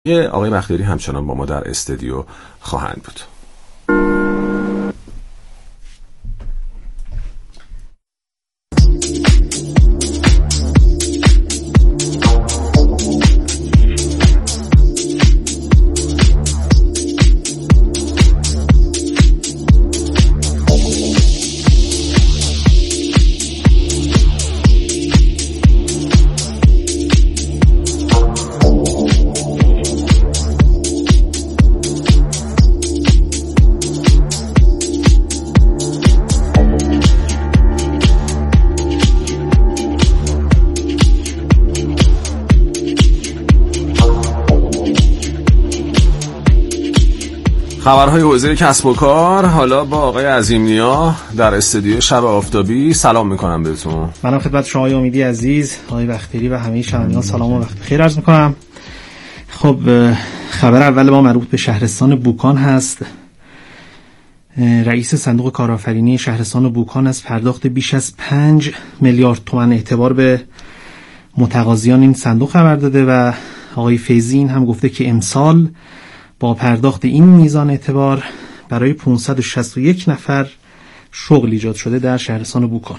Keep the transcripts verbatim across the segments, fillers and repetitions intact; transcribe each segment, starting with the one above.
آقای بختیاری همچنان با ما در استودیو خواهند بود. خبرهای حوزه کسب و کار حالا با آقای عظیم‌نیا در استودیو شب آفتابی. سلام میکنم بهتون. منم خدمت شما آقای امیدی عزیز، آقای بختیاری و همه شنوندگان سلام و وقت بخیر عرض میکنم. خب خبر اول ما مربوط به شهرستان بوکان هست. رئیس صندوق کارآفرینی شهرستان بوکان از پرداخت بیش از پنج میلیارد تومان اعتبار به متقاضیان این صندوق خبر داده و آقای فیضی این هم گفته که امسال با پرداخت این میزان اعتبار برای پانصد و شصت و یک نفر شغل ایجاد شده در شهرستان بوکان.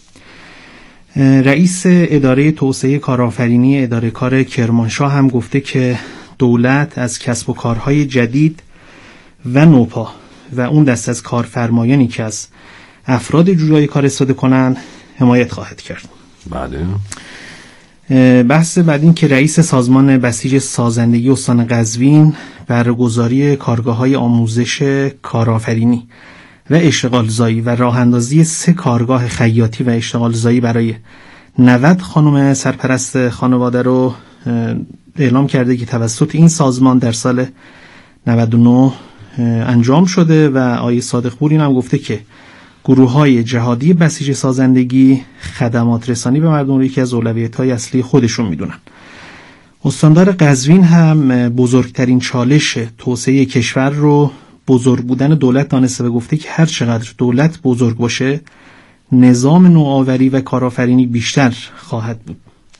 رئیس اداره توسعه کارآفرینی اداره کار کرمانشاه هم گفته که دولت از کسب و کارهای جدید و نوپا و اون دست از کارفرمایانی که از افراد جویای کار استفاده کنن حمایت خواهد کرد. بله. بحث بعد این که رئیس سازمان بسیج سازندگی استان قزوین برگزاری کارگاه‌های آموزش کارآفرینی و اشتغال زایی و راه اندازی سه کارگاه خیاطی و اشتغال زایی برای نود خانم سرپرست خانواده رو اعلام کرده که توسط این سازمان در سال نود و نه انجام شده و آقای صادق پور این هم گفته که گروه‌های جهادی بسیج سازندگی خدمات رسانی به مردم رو یکی از اولویت‌های اصلی خودشون میدونن. استاندار قزوین هم بزرگترین چالش توسعه کشور رو بزرگ بودن دولت دانسته و گفته که هر چقدر دولت بزرگ باشه نظام نوآوری و کارآفرینی بیشتر خواهد بود.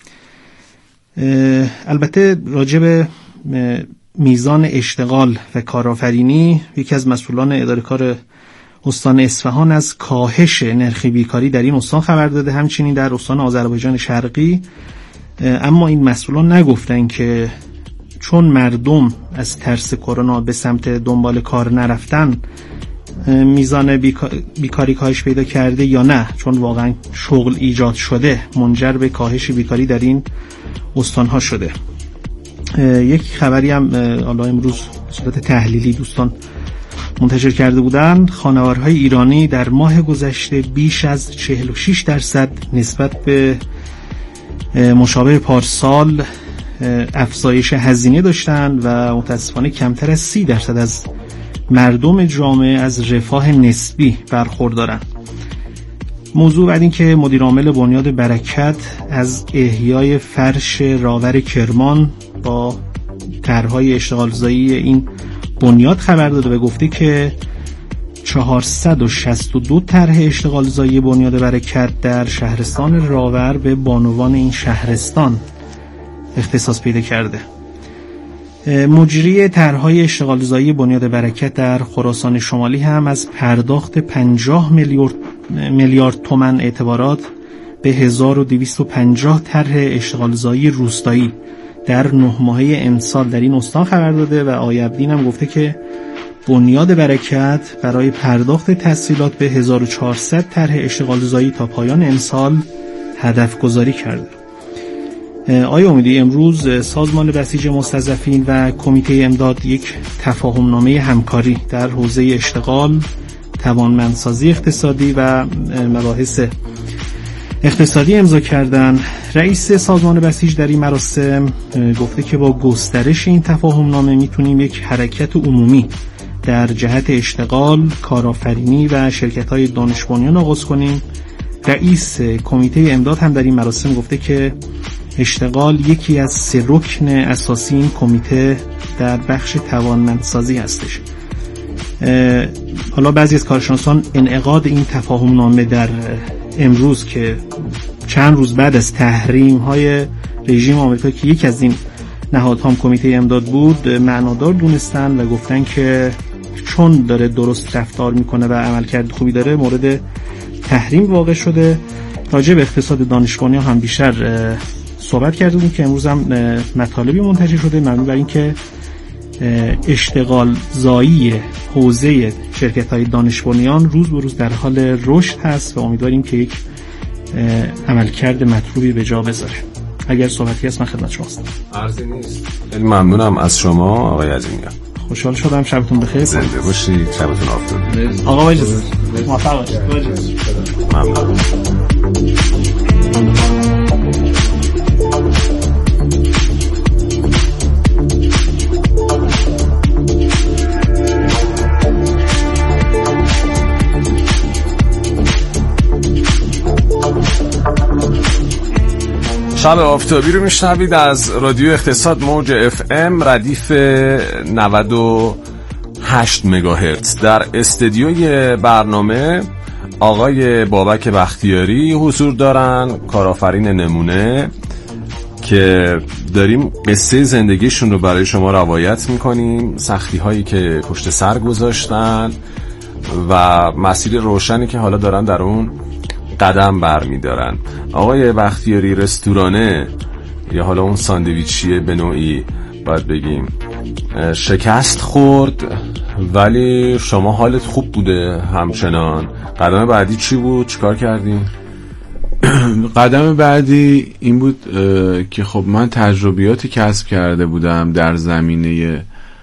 البته راجع به میزان اشتغال و کارآفرینی یکی از مسئولان اداره کار استان اصفهان از کاهش نرخ بیکاری در این استان خبر داده، همچنین در استان آذربایجان شرقی. اما این مسئولان نگفتن که چون مردم از ترس کرونا به سمت دنبال کار نرفتن میزان بیکاری کاهش پیدا کرده یا نه، چون واقعا شغل ایجاد شده منجر به کاهش بیکاری در این استانها شده. یک خبری هم حالا امروز به صورت تحلیلی دوستان منتشر کرده بودن. خانوارهای ایرانی در ماه گذشته بیش از چهل و شش درصد نسبت به مشابه پارسال افزایش هزینه داشتند و متاسفانه کمتر از سی درصد از مردم جامعه از رفاه نسبی برخوردارند. موضوع بعد این که مدیر عامل بنیاد برکت از احیای فرش راور کرمان با طرح‌های اشتغال زایی این بنیاد خبر داده و گفته که چهارصد و شصت و دو طرح اشتغال زایی بنیاد برکت در شهرستان راور به بانوان این شهرستان اختصاص پیدا کرده. مجری طرح‌های اشتغال زایی بنیاد برکت در خراسان شمالی هم از پرداخت پنجاه میلیارد میلیارد تومان اعتبارات به هزار و دویست و پنجاه طرح اشتغال زایی روستایی در نه ماهه امسال در این استان خبر داده و آقای عبدین هم گفته که بنیاد برکت برای پرداخت تسهیلات به هزار و چهارصد طرح اشتغال زایی تا پایان امسال هدف گذاری کرده. آقای امیدی، امروز سازمان بسیج مستضعفین و کمیته امداد یک تفاهم نامه همکاری در حوزه اشتغال، توانمندسازی اقتصادی و مباحث اقتصادی امضا کردن. رئیس سازمان بسیج در این مراسم گفته که با گسترش این تفاهم نامه میتونیم یک حرکت عمومی در جهت اشتغال، کارآفرینی و شرکت‌های دانش بنیان آغاز کنیم. رئیس کمیته امداد هم در این مراسم گفته که اشتغال یکی از سه رکن اساسی این کمیته در بخش توانمندسازی هستش. حالا بعضی از کارشناسان انعقاد این تفاهم نامه در امروز که چند روز بعد از تحریم های رژیم آمریکا که یکی از این نهادها هم کمیته امداد بود معنادار دونستن و گفتن که چون داره درست رفتار میکنه و عملکرد خوبی داره مورد تحریم واقع شده. راجع به اقتصاد دانش بنیان هم بیشتر صحبت کرده بودیم که امروز هم مطالبی منتشر شده مبنی بر اینکه اشتغال زایی حوزه شرکت‌های دانش بنیان روز به روز در حال رشد هست و امیدواریم که یک عملکرد مطلوبی به جا بذاره. اگر صحبتی هست من خدمت شما هستم. عرضی نیست. خیلی ممنونم از شما آقای عظیمیان. خوشحال شدم. شبتون بخیر. زنده باشید. شبتون آفتابی. آقا اجازه موفق باشید. ممنون. شب آفتابی رو میشنوید از رادیو اقتصاد موج اف ام ردیف نود و هشت مگاهرتز. در استدیوی برنامه آقای بابک بختیاری حضور دارن، کارآفرین نمونه که داریم قصه زندگیشون رو برای شما روایت میکنیم، سختی هایی که پشت سر گذاشتن و مسیر روشنی که حالا دارن در اون قدم برمیدارن. آقای بختیاری رستورانه یا حالا اون ساندویچیه به نوعی باید بگیم شکست خورد، ولی شما حالت خوب بوده همچنان. قدم بعدی چی بود؟ چیکار کردیم؟ قدم بعدی این بود که خب من تجربیاتی کسب کرده بودم در زمینه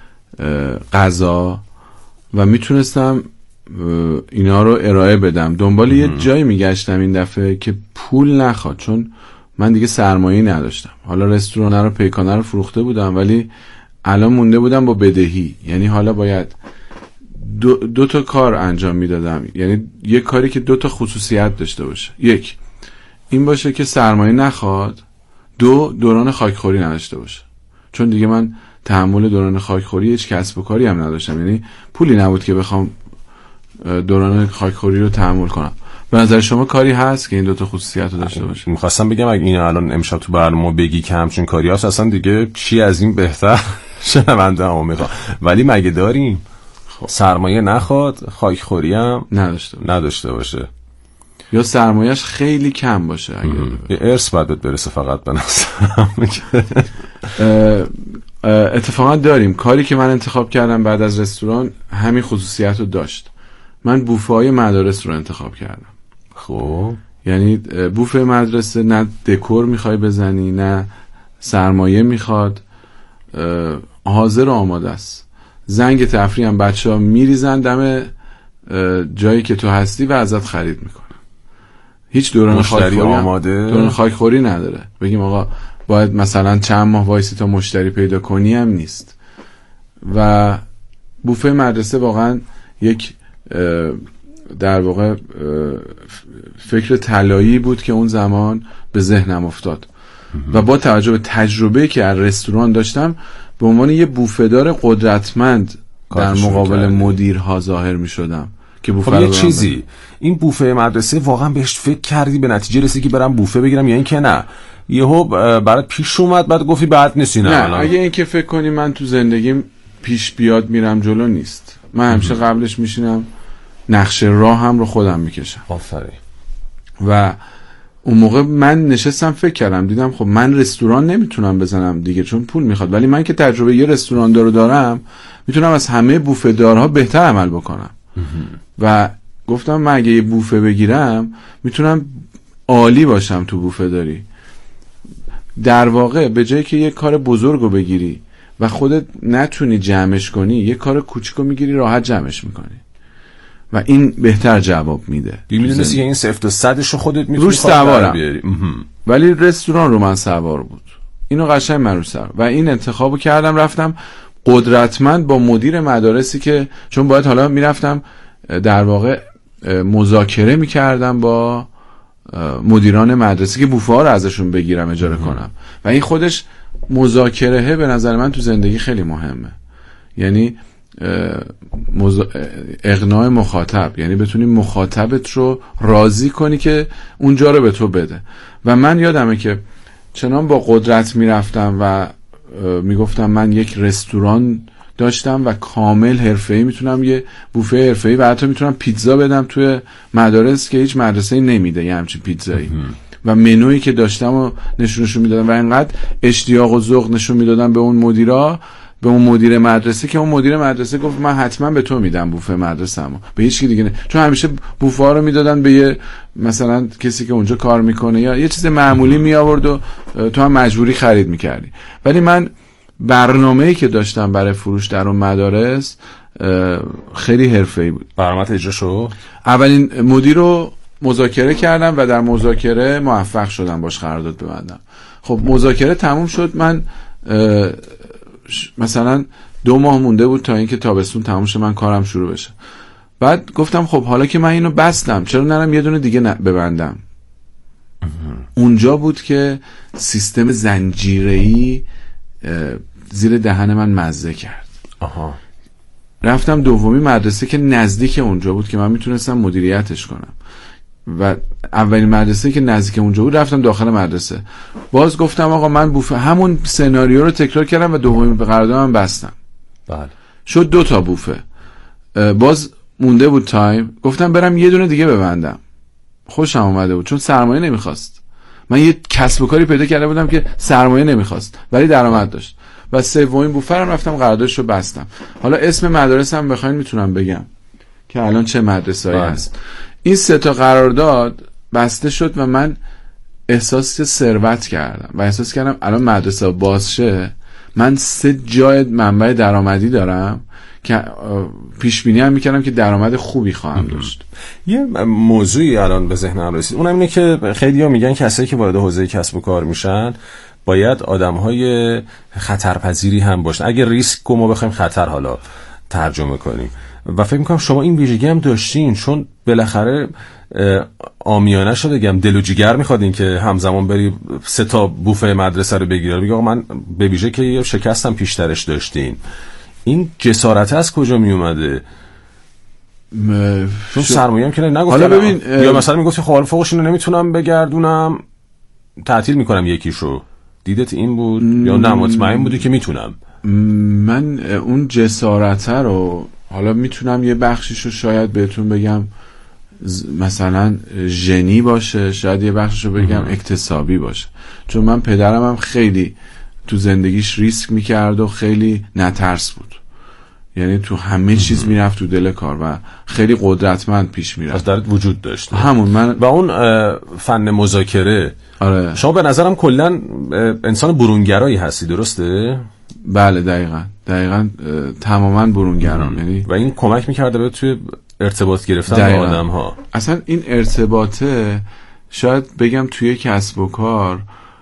غذا و میتونستم اینا رو ارائه بدم. دنبال یه جایی میگشتم این دفعه که پول نخواد، چون من دیگه سرمایه‌ای نداشتم. حالا رستوران رو پیکانه رو فروخته بودم ولی الان مونده بودم با بدهی، یعنی حالا باید دو, دو تا کار انجام میدادم، یعنی یک کاری که دو تا خصوصیت داشته باشه. یک این باشه که سرمایه نخواد، دو دوران خاکخوری نداشته باشه، چون دیگه من تحمل دوران خاکخوری هیچ کسب و کاری هم نداشتم، یعنی پولی نبود که بخوام دوران خاکخوری رو تحمل کنم. به نظر شما کاری هست که این دو تا خصوصیت رو داشته باشه؟ میخواستم بگم اگه این الان امشب تو برنامه بگی که همچین کاری هست اصلا دیگه چی از این بهتر شنونده هم میخواد، ولی مگه داریم؟ خب. سرمایه نخواد، خاکخوری هم نداشته باشه. نداشته باشه یا سرمایه‌اش خیلی کم باشه. اگه یه ارث باید برسه فقط به اتفاقا داریم. کاری که من انتخاب کردم بعد از رستوران همین خصوصیت رو داشت. من بوفه های مدارس رو انتخاب کردم. خب یعنی بوفه مدرسه نه دکور میخوای بزنی نه سرمایه میخواد، حاضر و آماده است. زنگ تفریح هم بچه ها میریزن دم جایی که تو هستی و ازت خرید میکنن. هیچ دوران خاکخوری آماده دوران خاکخوری نداره بگیم آقا باید مثلا چند ماه وایسی تا مشتری پیدا کنی هم نیست. و بوفه مدرسه واقعا یک در واقع فکر طلایی بود که اون زمان به ذهنم افتاد و با توجه به تجربه که از رستوران داشتم به عنوان یه بوفه‌دار قدرتمند در مقابل مدیرها ظاهر می شدم که بوفه خب یه چیزی بند. این بوفه مدرسه واقعا بهش فکر کردی به نتیجه رسیدی که برم بوفه بگیرم یا این که نه یهو برات پیش اومد بعد گفتی بعد نیستی؟ نه, نه اگه این که فکر کنی من تو زندگیم پیش بیاد میرم جلو نیست. من همیشه قبلش میشینم نقشه راه هم رو خودم میکشم. آفرین. و اون موقع من نشستم فکر کردم دیدم خب من رستوران نمیتونم بزنم دیگه چون پول میخواد، ولی من که تجربه یه رستوران دارو دارم میتونم از همه بوفه دارها بهتر عمل بکنم. و گفتم من اگه یه بوفه بگیرم میتونم عالی باشم تو بوفه داری. در واقع به جایی که یه کار بزرگو بگیری و خودت نتونی جمعش کنی یه کار کوچیکو میگیری راحت جمعش میکنی و این بهتر جواب میده. میدونستی که این سفت و صدشو خودت میتونی روش سوارم، ولی رستوران رو من سوار بود. اینو قشنگ من روش سوار و این انتخابو کردم. رفتم قدرتمند با مدیر مدارسی که چون باید حالا میرفتم در واقع مذاکره میکردم با مدیران مدرسه که بوفه ها رو ازشون بگیرم اجاره کنم و این خودش مذاکره به نظر من تو زندگی خیلی مهمه. یعنی مز... اقناع مخاطب، یعنی بتونی مخاطبت رو راضی کنی که اونجا رو به تو بده. و من یادمه که چنان با قدرت میرفتم و میگفتم من یک رستوران داشتم و کامل حرفه‌ای میتونم یه بوفه حرفه‌ای و حتی میتونم پیتزا بدم توی مدارس که هیچ مدرسه‌ای نمیده یه همچین پیتزایی و منویی که داشتم و نشونشون میدادم و اینقدر اشتیاق و ذوق نشون میدادم به اون مدیرا، به اون مدیر مدرسه، که اون مدیر مدرسه گفت من حتما به تو میدم بوفه مدرسه‌مو، به هیچ کی دیگه نه. چون همیشه بوفه ها رو میدادن به یه مثلا کسی که اونجا کار میکنه یا یه چیز معمولی می آورد و تو هم مجبوری خرید میکردی. ولی من برنامه‌ای که داشتم برای فروش در اون مدارس خیلی حرفه‌ای بود. برنامه اجرا شد. اولین مدیر رو مذاکره کردم و در مذاکره موفق شدم باش قرارداد ببندم. خب مذاکره تموم شد، من مثلا دو ماه مونده بود تا اینکه تابستون تموم شه من کارم شروع بشه. بعد گفتم خب حالا که من اینو بستم چرا نرم یه دونه دیگه ببندم. اونجا بود که سیستم زنجیره‌ای زیر دهن من مزه کرد. آها. رفتم دومی مدرسه که نزدیک اونجا بود که من میتونستم مدیریتش کنم و اولین مدرسه که نزدیک اونجا بود رفتم داخل مدرسه. باز گفتم آقا من بوفه، همون سناریو رو تکرار کردم و دومی به قراردادم بستم. بله. شد دو تا بوفه. باز مونده بود تایم، گفتم برم یه دونه دیگه ببندم. خوشم اومده بود چون سرمایه نمیخواست. من یه کسب و کاری پیدا کرده بودم که سرمایه نمیخواست ولی درآمد داشت. و سومین بوفرم رفتم قراردادش رو بستم. حالا اسم مدرسه‌ام بخواید میتونم بگم که الان چه مدرسه‌ای هست. این سه تا قرارداد بسته شد و من احساس ثروت کردم و احساس کردم الان مدرسه باز شه من سه جای منبع درآمدی دارم که پیش بینی هم میکردم که درآمد خوبی خواهم داشت. یه موضوعی الان به ذهنم رسید، اونم اینه که خیلی‌ها میگن کسایی که وارد حوزه کسب و کار میشن باید آدم‌های خطرپذیری هم باشن. اگه ریسک رو ما بخوایم خطر حالا ترجمه کنیم و فکر میکنم شما این ویژگی هم داشتین، چون بالاخره عامیانه شده بگم دل و جیگر میخواد این که همزمان بری سه تا بوفه مدرسه رو بگیری. بگی آقا من به ویژه که یه شکستم پیشترش داشتین، این جسارت از کجا می اومده؟ م... چون سرمایه‌ام که نگفت. حالا ببین اه... یا مثلا میگفتی خب فوقش اینو نمیتونم بگردونم تعطیل میکنم یکیشو، دیدت این بود م... یا نه مطمئن بودی که میتونم؟ من اون جسارت رو حالا میتونم یه بخشیشو شاید بهتون بگم مثلا ژنی باشه، شاید یه بخشیشو بگم ام. اکتسابی باشه. چون من پدرم هم خیلی تو زندگیش ریسک میکرد و خیلی نترس بود، یعنی تو همه چیز میرفت تو دل کار و خیلی قدرتمند پیش میرفت. از درت وجود داشت همون من و اون فن مذاکره. آره. شما به نظرم کلا انسان برونگرایی هستی، درسته؟ بله دقیقاً دقیقاً تماما برونگرام، یعنی و این کمک میکرده به توی ارتباط گرفتن با آدم ها. اصلا این ارتباطه شاید بگم توی کسب و کار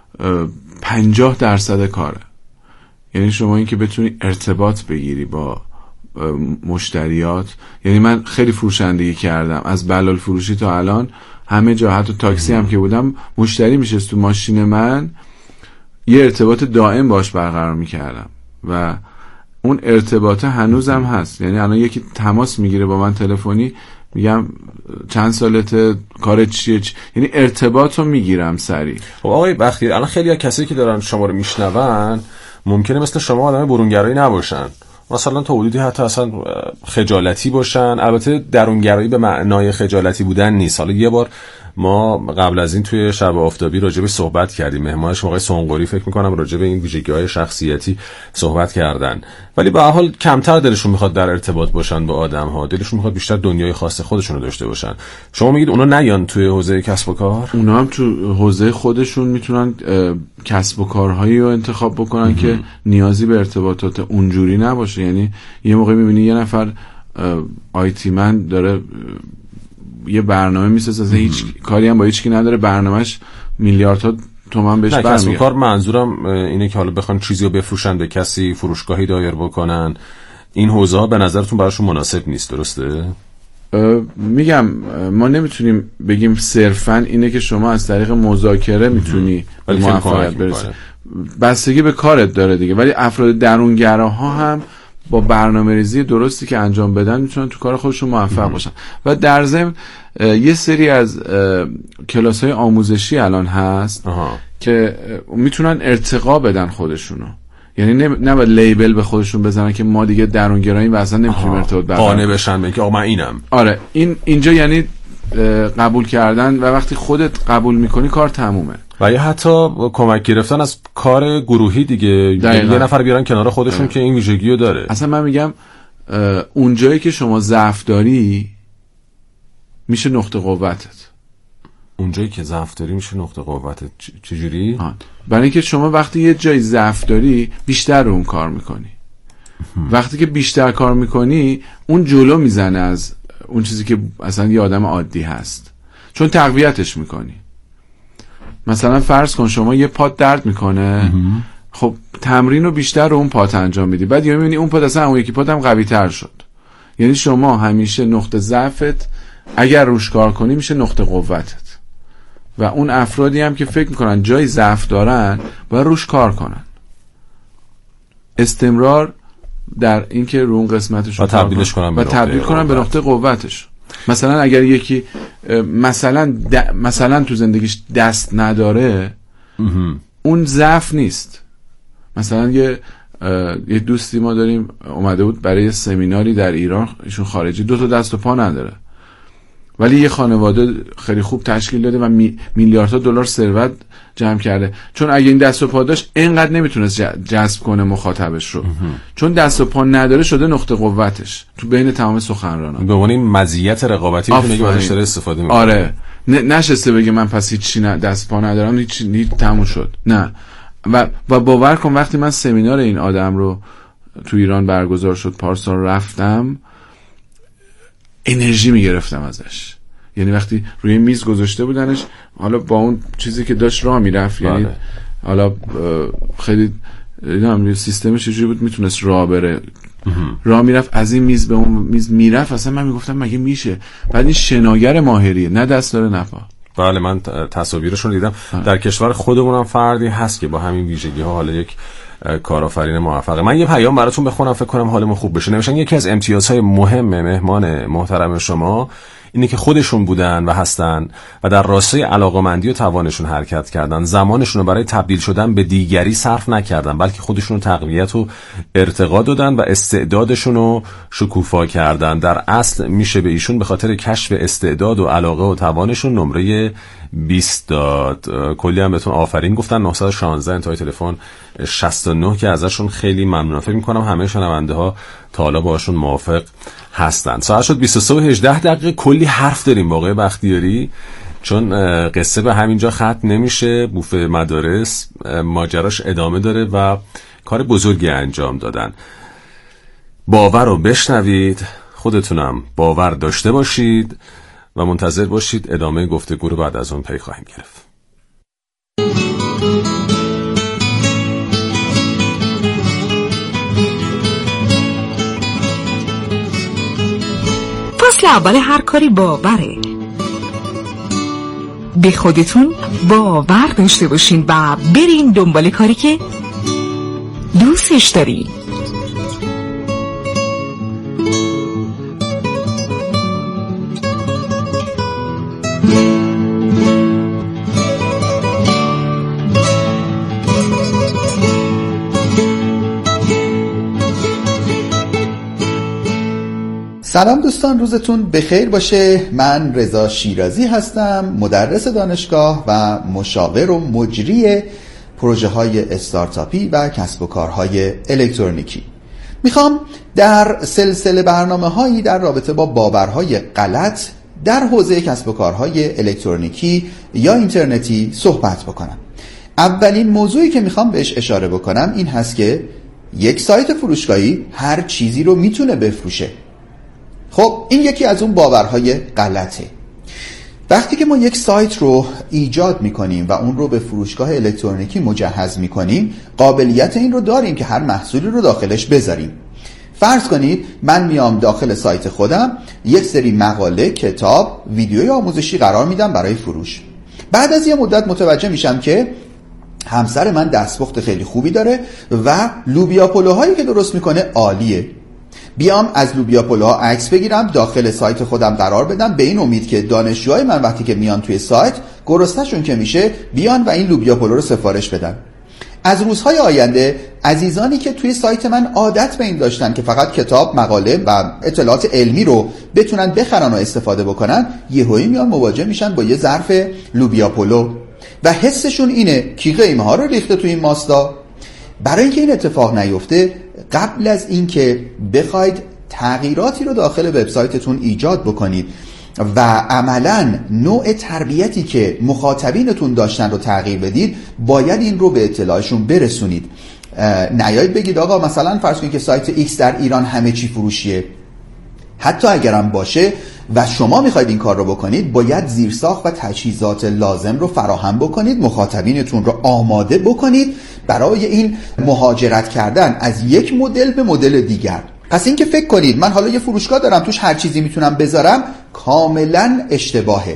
پنجاه درصد کاره. یعنی شما این که بتونی ارتباط بگیری با مشتریات، یعنی من خیلی فروشندگی کردم از بلال فروشی تا الان همه جا، حتی تاکسی هم که بودم مشتری میشست تو ماشین من یه ارتباط دائم باش برقرار میکردم و اون ارتباطه هنوزم هست. یعنی الان یکی تماس میگیره با من تلفنی میگم چند سالته، کارت چیه چی؟ یعنی ارتباط رو میگیرم سریع. خب آقای بختیاری الان خیلی از کسایی که دارن شما رو میشنون ممکنه مثل شما آدم برونگرایی نباشن، مثلا تا حدودی حتی اصلا خجالتی باشن. البته درونگرایی به معنای خجالتی بودن نیست. حالا یه بار ما قبل از این توی شب آفتابی راجع به صحبت کردیم، مهمانش آقای سنقوری فکر می‌کنم راجع به این ویژگی‌های شخصیتی صحبت کردن، ولی به هر حال کمتر دلشون میخواد در ارتباط باشن با آدم‌ها، دلشون میخواد بیشتر دنیای خاص خودشون رو داشته باشن. شما میگید اونا نیان توی حوزه کسب و کار؟ اونا هم تو حوزه خودشون میتونن کسب و کارهایی رو انتخاب بکنن ام. که نیازی به ارتباطات اونجوری نباشه. یعنی یه موقع میبینی یه نفر آیتی من داره یه برنامه میسازه، از هیچ کاری هم با هیچ کی نداره، برنامه‌اش میلیاردها تومان بهش برمیاد. کسب و کار منظورم اینه که حالا بخوان چیزی رو بفروشن به کسی، فروشگاهی دایر بکنن، این حوزه ها به نظرتون براشون مناسب نیست، درسته؟ میگم ما نمیتونیم بگیم صرفاً اینه که شما از طریق مذاکره میتونی به موفقیت برسی، بستگی به کارت داره دیگه. ولی افراد درونگراها هم با برنامه‌ریزی درستی که انجام بدن میتونن تو کار خودشون موفق باشن. و در ضمن یه سری از کلاس‌های آموزشی الان هست آها. که میتونن ارتقا بدن خودشونو. یعنی نباید لیبل به خودشون بزنن که ما دیگه درونگراییم و اصلا نمیتونیم ارتباط برقرار قانع بشن بگن که آقا من اینم. آره این اینجا یعنی قبول کردن و وقتی خودت قبول میکنی کار تمومه. و یا حتی کمک گرفتن از کار گروهی دیگه، یه نفر بیارن کنار خودشون دقیقا. که این ویژگیو داره. اصلا من میگم اون جایی که شما ضعف داری میشه نقطه قوتت. اونجایی که ضعف داری میشه نقطه قوتت. چجوری؟ برای اینکه شما وقتی یه جایی ضعف داری بیشتر رو اون کار میکنی. وقتی که بیشتر کار میکنی اون جلو میزنه از اون چیزی که اصلا یه آدم عادی هست، چون تقویتش میکنی. مثلا فرض کن شما یه پات درد میکنه، خب تمرین رو بیشتر رو اون پات انجام میدی، بعد یه میبینی اون پات اصلا اون یکی پات هم قوی تر شد. یعنی شما همیشه نقطه ضعفت اگر روش کار کنی میشه نقطه قوتت. و اون افرادی هم که فکر میکنن جای ضعف دارن باید روش کار کنن. استمرار در این که رو اون قسمتشون و تبدیلش کنن و تبدیل کنن به نقطه قوتش. مثلا اگر یکی مثلا د... مثلا تو زندگیش دست نداره، اون ضعف نیست. مثلا یه یه دوستی ما داریم اومده بود برای سمیناری در ایران، ایشون خارجی، دو تا دست و پا نداره ولی یه خانواده خیلی خوب تشکیل داده و می... میلیاردها دلار ثروت جمع کرده، چون اگه این دست و پا داشت اینقدر نمیتونست جذب کنه مخاطبش رو. چون دست و پا نداره شده نقطه قوتش تو بین تمام سخنرانان. به عنوان این مزیت رقابتی که میگه ازش داره استفاده میکنه. آره ن... نشسته بگه من پس هیچ چی نه دست پا ندارم، هیچ هیچ تموم شد. نه. و و باور کن وقتی من سمینار این آدم رو تو ایران برگزار شد پارسال رفتم، انرژی میگرفتم ازش. یعنی وقتی روی میز گذاشته بودنش، حالا با اون چیزی که داشت راه میرفت، یعنی حالا خیلی نمیدونم سیستمش چجوری بود، میتونست راه بره، راه میرفت از این میز به اون میز میرفت. اصلا من میگفتم مگه میشه؟ بعد این شناگر ماهریه، نه دست داره نه پا. بله من تصاویرشون دیدم. در کشور خودمون هم فردی هست که با همین ویژگی ها حالا یک کارآفرین موفقه. من یه پیام براتون بخونم فکر کنم حالمون خوب بشه. نوشتن یکی از امتیازهای مهم مهمان محترم شما اینه که خودشون بودن و هستن و در راستای علاقه‌مندی و توانشون حرکت کردن. زمانشون رو برای تبدیل شدن به دیگری صرف نکردن، بلکه خودشون رو تقویت و ارتقا دادن و استعدادشون رو شکوفا کردن. در اصل میشه به ایشون به خاطر کشف استعداد و علاقه و توانشون نمره بیست داد. کلی هم بهتون آفرین گفتن. نه یک شش انتهای تلفن شصت و نه که ازشون خیلی ممنونم. فکر می‌کنم همه شنونده ها تا حالا باشون موافق هستن. ساعت شد بیست و سه و هجده دقیقه. کلی حرف داریم واقعا بختیاری، چون قصه به همینجا ختم نمیشه. بوفه مدارس ماجراش ادامه داره و کار بزرگی انجام دادن. باور رو بشنوید، خودتونم باور داشته باشید و منتظر باشید ادامه گفتگو رو بعد از اون پی خواهیم گرفت. فصل اول هر کاری باوره. به خودتون باور داشته باشین و برین دنبال کاری که دوستش دارین. سلام دوستان، روزتون بخیر باشه. من رضا شیرازی هستم، مدرس دانشگاه و مشاور و مجری پروژه های استارتاپی و کسب و کارهای الکترونیکی. میخوام در سلسله برنامه هایی در رابطه با باورهای غلط در حوزه کسب و کارهای الکترونیکی یا اینترنتی صحبت بکنم. اولین موضوعی که میخوام بهش اشاره بکنم این هست که یک سایت فروشگاهی هر چیزی رو میتونه بفروشه. خب این یکی از اون باورهای غلطه. وقتی که ما یک سایت رو ایجاد میکنیم و اون رو به فروشگاه الکترونیکی مجهز میکنیم، قابلیت این رو داریم که هر محصولی رو داخلش بذاریم. فرض کنید من میام داخل سایت خودم یک سری مقاله، کتاب، ویدیوی آموزشی قرار میدم برای فروش. بعد از یه مدت متوجه میشم که همسر من دستپخت خیلی خوبی داره و لوبیا پلوهایی که درست میکنه عالیه. بیام از لوبیا پلوها عکس بگیرم، داخل سایت خودم قرار بدم، به این امید که دانشجوهای من وقتی که میان توی سایت گرسنه‌شون که میشه بیان و این لوبیا پلو رو سفارش بدن. از روزهای آینده عزیزانی که توی سایت من عادت به این داشتن که فقط کتاب، مقاله و اطلاعات علمی رو بتونن بخرن و استفاده بکنن، یهویی میان مواجه میشن با یه ظرف لوبیا پلو و حسشون اینه کی قیمه ها رو ریخته توی این ماستا. برای اینکه این اتفاق نیفته، قبل از اینکه بخواید تغییراتی رو داخل وبسایتتون ایجاد بکنید و عملاً نوع تربیتی که مخاطبینتون داشتن رو تغییر بدید، باید این رو به اطلاعشون برسونید. نیایید بگید آقا مثلا فرض کنید که سایت ایکس در ایران همه چی فروشیه. حتی اگرم باشه و شما میخواید این کار رو بکنید، باید زیرساخت و تجهیزات لازم رو فراهم بکنید، مخاطبینتون رو آماده بکنید برای این مهاجرت کردن از یک مدل به مدل دیگر. پس این که فکر کنید من حالا یه فروشگاه دارم توش هر چیزی میتونم بذارم، کاملا اشتباهه.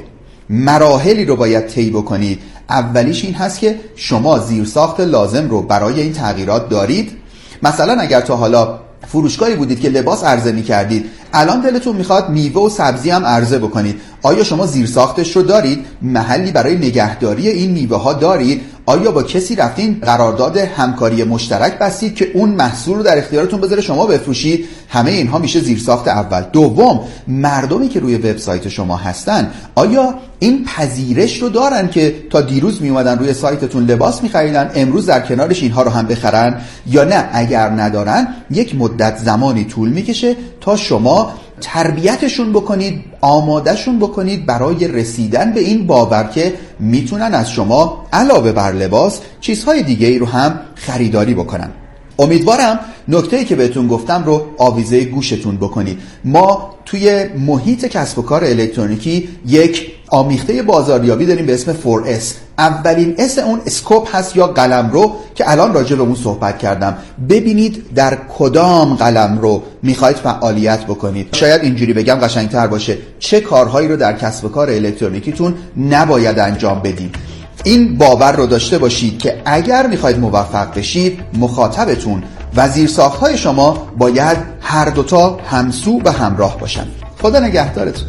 مراحلی رو باید طی بکنید. اولیش این هست که شما زیرساخت لازم رو برای این تغییرات دارید. مثلا اگر تا حالا فروشگاهی بودید که لباس عرضه می‌کردید، الان دلتون میخواد میوه و سبزی هم عرضه بکنید، آیا شما زیرساختش رو دارید؟ محلی برای نگهداری این میوه ها دارید؟ آیا با کسی رفتین قرارداد همکاری مشترک بستید که اون محصول رو در اختیارتون بذاره شما بفروشید؟ همه اینها میشه زیرساخت اول. دوم، مردمی که روی وبسایت شما هستن آیا این پذیرش رو دارن که تا دیروز می اومدن روی سایتتون لباس می‌خریدن، امروز در کنارش اینها رو هم بخرن یا نه؟ اگر ندارن، یک مدت زمانی طول میکشه تا شما تربیتشون بکنید، آمادهشون بکنید برای رسیدن به این باور که میتونن از شما علاوه بر لباس چیزهای دیگه ای رو هم خریداری بکنن. امیدوارم نکته‌ای که بهتون گفتم رو آویزه گوشتون بکنید. ما توی محیط کسب و کار الکترونیکی یک آمیخته بازاریابی داریم به اسم فور اس. اولین اس اون اسکوپ هست یا قلمرو که الان راجع به اون صحبت کردم. ببینید در کدام قلمرو میخواید فعالیت بکنید. شاید اینجوری بگم قشنگتر باشه، چه کارهایی رو در کسب و کار الکترونیکیتون نباید انجام بدید. این باور رو داشته باشید که اگر میخواید موفق بشید، مخاطبتون و زیرساخت‌های شما باید هر دوتا همسو و همراه باشن. خدا نگهدارتون.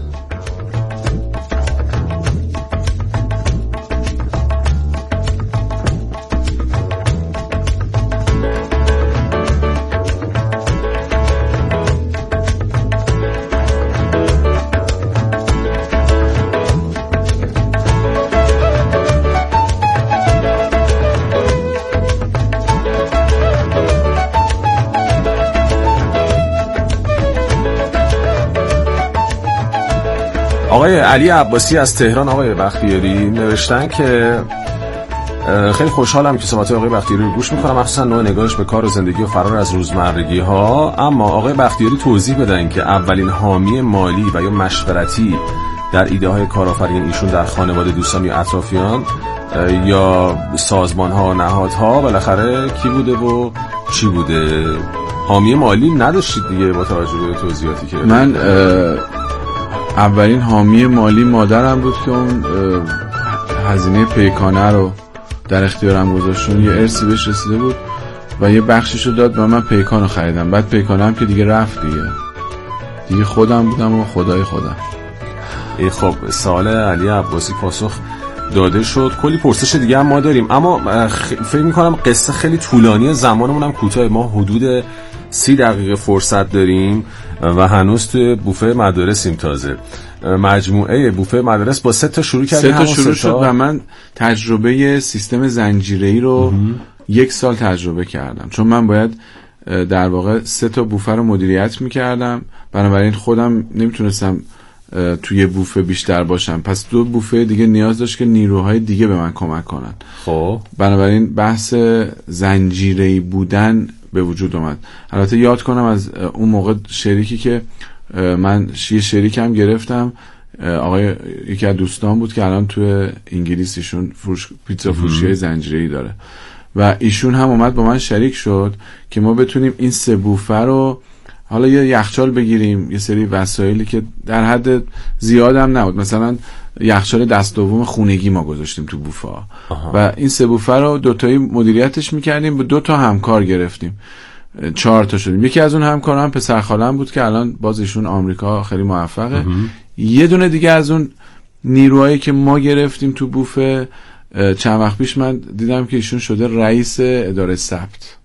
آقای علی عباسی از تهران، آقای بختیاری نوشتن که خیلی خوشحالم که صحبت آقای بختیاری رو گوش میکنم، مخصوصا نوع نگاهش به کار و زندگی و فرار از روزمرگی ها. اما آقای بختیاری توضیح بدن که اولین حامی مالی و یا مشورتی در ایده های کارآفرین ایشون در خانواده، دوستان یا اطرافیان یا سازمان ها و نهادها بالاخره کی بوده و چی بوده؟ حامی مالی نداشتید دیگه با توجه به توضیحاتی که من اولین حامی مالی مادرم بود که اون هزینه پیکانه رو در اختیارم گذاشتون، یه ارثی بهش رسیده بود و یه بخشش رو داد و من پیکان رو خریدم. بعد پیکانه هم که دیگه رفت دیگه دیگه خودم بودم و خدای خودم. ای خب سوال علی عباسی پاسخ داده شد. کلی پرسش دیگه هم ما داریم، اما فکر میکنم قصه خیلی طولانیه، زمانمون هم کوتاه. ما حدود سی دقیقه فرصت داریم و هنوز تو بوفه مدارسیم. تازه مجموعه بوفه مدارس با سه تا شروع کردیم، سه تا شروع شد و من تجربه سیستم زنجیره‌ای رو یک سال تجربه کردم، چون من باید در واقع سه تا بوفه رو مدیریت میکردم، بنابراین خودم نمیتونستم توی بوفه بیشتر باشم. پس دو بوفه دیگه نیاز داشت که نیروهای دیگه به من کمک کنن. خب بنابراین بحث زنجیره‌ای بودن به وجود اومد. البته یاد کنم از اون موقع شریکی که من یه شریکم گرفتم، آقای یکی از دوستان بود که الان تو انگلیس ایشون فروش پیتزا فروشی زنجیره‌ای داره و ایشون هم اومد با من شریک شد که ما بتونیم این سه بوفه رو، حالا یه یخچال بگیریم، یه سری وسایلی که در حد زیاد هم نبود، مثلا یخچال دست دوم خونگی ما گذاشتیم تو بوفه و این سه بوفه رو دوتایی مدیریتش میکردیم، به دو تا همکار گرفتیم، چهار تا شدیم. یکی از اون همکارا هم پسر خالم بود که الان باز ایشون آمریکا خیلی موفقه. یه دونه دیگه از اون نیروهایی که ما گرفتیم تو بوفه، چند وقت پیش من دیدم که ایشون شده رئیس اداره ثبت.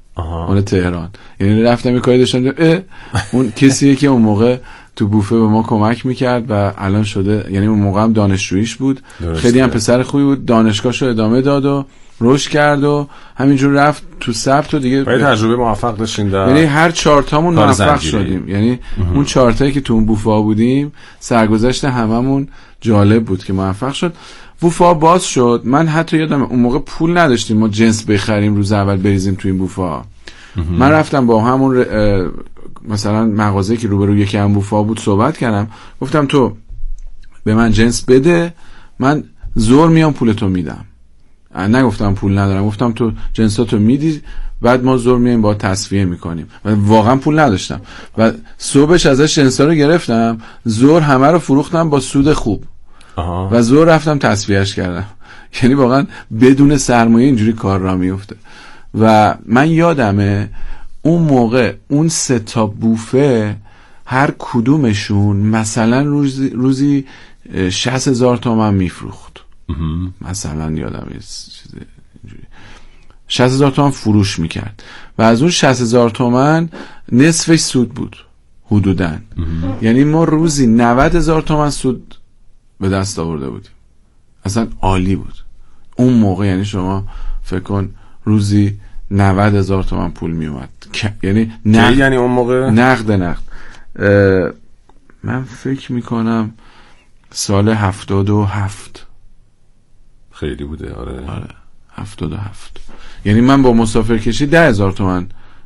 مال تهران. یعنی رفتم یه کاری داشتم اون کسیه که اون موقع تو بوفه به ما کمک میکرد و الان شده، یعنی اون موقع هم دانشجویش بود، خیلی هم پسر خوبی بود، دانشگاهشو ادامه داد و رشد کرد و همینجور رفت تو ثبت و دیگه باید تجربه موفق داشتین در یعنی هر چهار تامون موفق شدیم. یعنی امه. اون چهار تایی که تو اون بوفه بودیم سرگذشت هممون جالب بود که موفق شد. بوفه باز شد، من حتی یادم اون موقع پول نداشتیم ما جنس بخریم روز اول بریزیم تو این بوفه. من رفتم با همون مثلا مغازه‌ای که روبروی یکی هم بوفه بود صحبت کردم، گفتم تو به من جنس بده، من زور میام پولتو میدم. نگفتم پول ندارم، گفتم تو جنساتو میدی بعد ما زور میایم با تصفیه میکنیم. و واقعا پول نداشتم و صبحش ازش جنسا رو گرفتم، زور همه رو فروختم با سود خوب. آها. و زور رفتم تصفیهش کردم. یعنی واقعا بدون سرمایه اینجوری کار را میفته. و من یادمه اون موقع اون سه تا بوفه هر کدومشون مثلا روزی, روزی شصت هزار تومان میفروخت. مثلا یادم یه چیز اینجوری شصت هزار تومان فروش میکرد و از اون شصت هزار تومان نصفش سود بود حدوداً. یعنی ما روزی نود هزار تومان سود به دست آورده بودیم. اصلا عالی بود اون موقع. یعنی شما فکر کن روزی نود هزار تومان پول میومد، یعنی نقد. یعنی اون موقع نقد نقد من فکر میکنم سال هفتاد و هفت خیلی بوده. آره آره هفتاد و هفت. یعنی من با مسافر کشی ده هزار تومن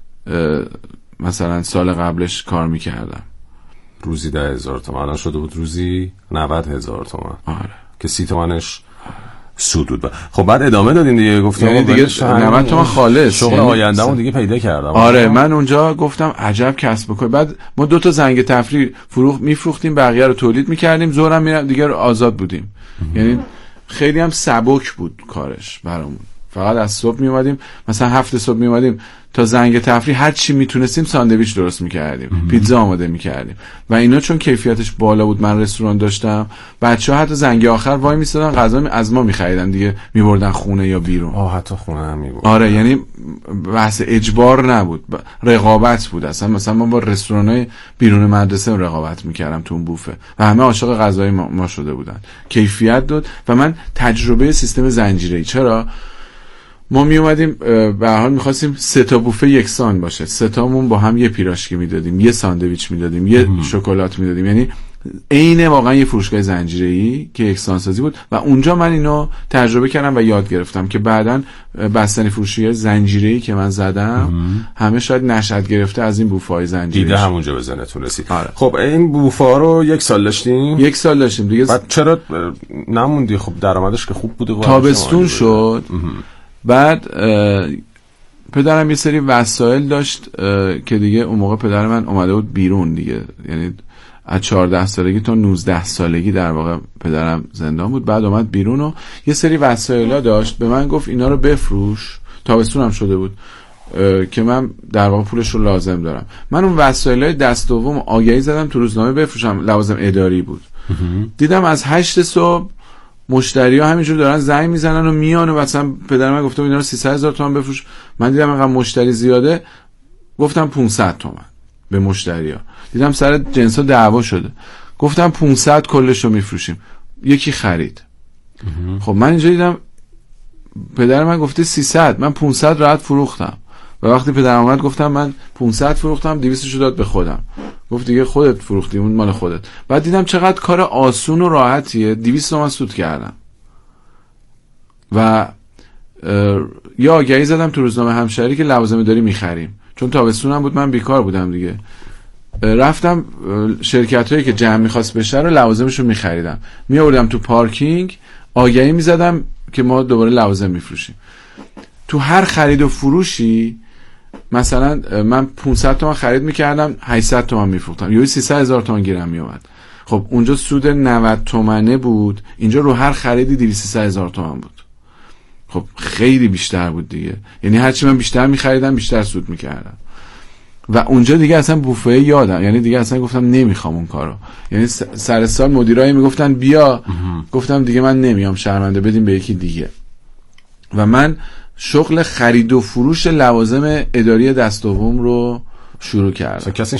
مثلا سال قبلش کار میکردم، روزی ده هزار تومن. الان شده بود روزی نود هزار تومن. آره که سی تومنش سود بود. خب بعد ادامه دادین دیگه، گفتم یعنی دیگه نود تومن خالص شغل یعنی آینده‌مون دیگه پیدا کردم. آره من اونجا گفتم عجب کسب و کار. بعد ما دو تا زنگ تفریح فروخت میفروختیم، بقیه رو تولید میکردیم، زورم میرم دیگه آزاد بودیم. یعنی خیلی هم سبک بود کارش برامون. فقط از صبح می اومدیم، مثلا هفت صبح می اومدیم تا زنگ تفریح هر چی میتونستیم ساندویچ درست میکردیم، پیتزا آماده میکردیم و اینا چون کیفیتش بالا بود. من رستوران داشتم، بچه‌ها حتی زنگ آخر وای میستادن غذا از ما میخریدن دیگه، میبردن خونه یا بیرون. آه حتی خونه هم میبردن. آره یعنی بحث اجبار نبود، رقابت بود. اصلا مثلا ما با رستورانای بیرون مدرسه رقابت میکردم تو اون بوفه و همه عاشق غذای ما, ما شده بودن. کیفیت داد و من تجربه سیستم زنجیره‌ای. چرا ما می اومدیم به هر حال می‌خواستیم سه تا بوفه یکسان باشه، سه تامون با هم یه پیراشکی میدادیم، یه ساندویچ میدادیم، یه شکلات میدادیم. یعنی عین واقعا یه فروشگاه زنجیره‌ای که یکسان سازی بود و اونجا من اینو تجربه کردم و یاد گرفتم که بعداً بستنی فروشی زنجیره‌ای که من زدم همه شاید نشأت گرفته از این بوفه‌های زنجیره‌ای. دیده همونجا به ذهنتون رسید. آره. خب این بوفه‌ها رو یک سال داشتیم؟ یک سال داشتیم دیگه. بعد چرا نموندی؟ خب درآمدش که خوب بوده. تابستون شد. بعد پدرم یه سری وسایل داشت که دیگه اون موقع پدر من اومده بود بیرون دیگه، یعنی از چهارده سالگی تا نوزده سالگی در واقع پدرم زندان بود. بعد اومد بیرون و یه سری وسایلا داشت، به من گفت اینا رو بفروش. تابستونم شده بود که من در واقع پولش رو لازم دارم. من اون وسایلای دست دوم آگهی زدم تو روزنامه بفروشم، لوازم اداری بود. دیدم از هشت صبح مشتری ها همینجور دارن زنگ میزنن و میان و مثلا پدر من گفته اینا رو سیصد هزار تومان بفروش. من دیدم اینقدر مشتری زیاده، گفتم پانصد تومان به مشتری ها. دیدم سر جنس ها دعوا شده، گفتم پانصد کلش رو میفروشیم. یکی خرید. خب من اینجا دیدم پدر من گفته سیصد، من پانصد راحت فروختم و وقتی پدرم اومد گفتم من پانصد فروختم، دویست رو داد به خودم. گفت دیگه خودت فروختی، اون مال خودت. بعد دیدم چقدر کار آسون و راحتیه، دویست تومن سود کردم و یه آگهی زدم تو روزنامه همشهری که لوازم اداری میخریم، چون تابستونم بود من بیکار بودم دیگه. رفتم شرکت هایی که جمع میخواست بشه رو لوازمش رو میخریدم، میآوردم تو پارکینگ، آگهی میزدم که ما دوباره لوازم میفروشیم. تو هر خرید و فروشی مثلا من پانصد تومان خرید میکردم، هشتصد تومان میفروختم، یا سیصد هزار تومان گیرم میومد. خب اونجا سود نود تومنه بود، اینجا رو هر خریدی دویست سیصد هزار تومان بود. خب خیلی بیشتر بود دیگه. یعنی هرچی من بیشتر میخریدم بیشتر سود میکردم و اونجا دیگه اصلا بوفه یادم، یعنی دیگه اصلا گفتم نمیخوام اون کارو. یعنی سر سال مدیرایی میگفتن بیا، گفتم دیگه من نمیام، شرمنده بدیم به یکی دیگه. و من شغل خرید و فروش لوازم اداری دست دوم رو شروع کردم. کسی